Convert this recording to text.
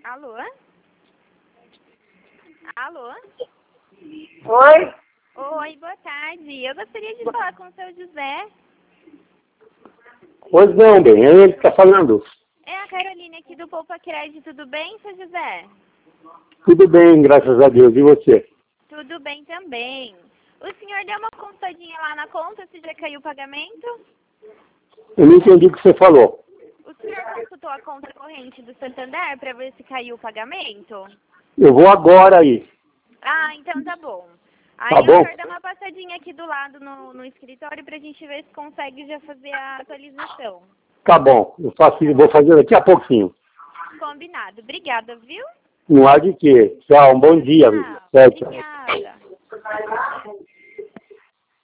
Alô? Alô? Oi? Oi, boa tarde. Eu gostaria de falar com o seu José. Pois não, bem, é ele que está falando. É a Caroline aqui do Poupa Crédito. Tudo bem, seu José? Tudo bem, graças a Deus. E você? Tudo bem também. O senhor deu uma consultadinha lá na conta se já caiu o pagamento? Eu não entendi o que você falou. O senhor consultou a conta corrente do Santander para ver se caiu o pagamento? Eu vou agora aí. Ah, então tá bom. Aí Tá o bom? senhor dá uma passadinha aqui do lado no escritório pra gente ver se consegue já fazer a atualização. Tá bom. Vou fazer daqui a pouquinho. Combinado. Obrigada, viu? Não há de quê. Tchau, um bom dia. Tchau. Tchau, tchau. Obrigada.